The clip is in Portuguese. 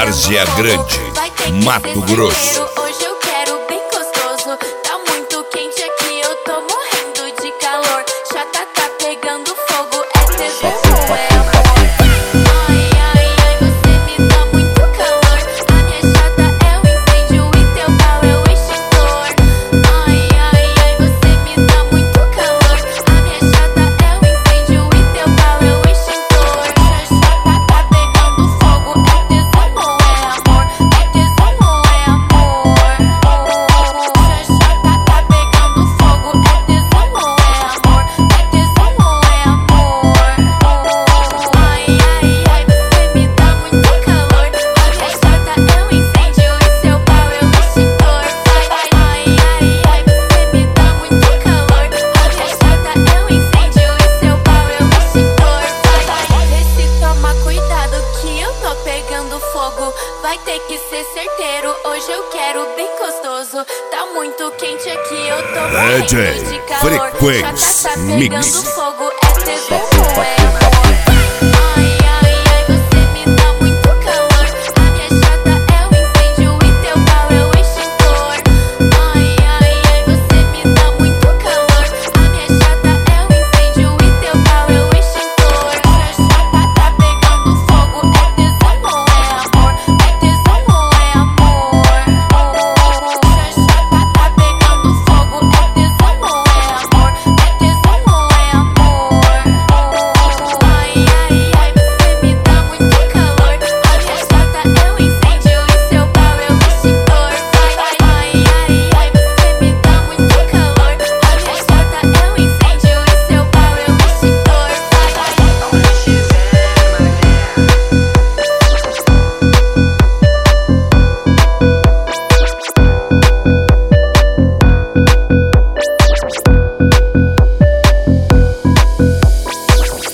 Várzea Grande, Mato Grosso. Hoje eu quero bem gostoso. Tá muito quente aqui, eu tô morrendo de calor. Chata tá pegando fogo, é tesão ou é amor? Ai, ai, ai, você me dá muito calor. A minha chata é o incêndio e teu pau é o extintor. Ai, ai, ai, você me dá muito calor. A minha chata é o incêndio e teu pau é o extintor. Chata tá pegando fogo, é tesão ou é amor? É tesão ou é amor? Chata tá pegando fogo, é tesão ou é amor? É tesão ou é amor? Ai, ai, ai, você me dá muito calor. A minha chata é um incêndio e seu pau é o extintor. Ai, ai, ai, você me dá muito calor. A minha chata é um incêndio e seu pau é o extintor. Vê se toma cuidado que eu tô pegando fogo. Vai ter que ser certeiro, hoje eu quero bem gostoso. Tá muito quente aqui, eu tô morrendo de calor. Frequência Chata tá pegando Mix. fogo, é tesão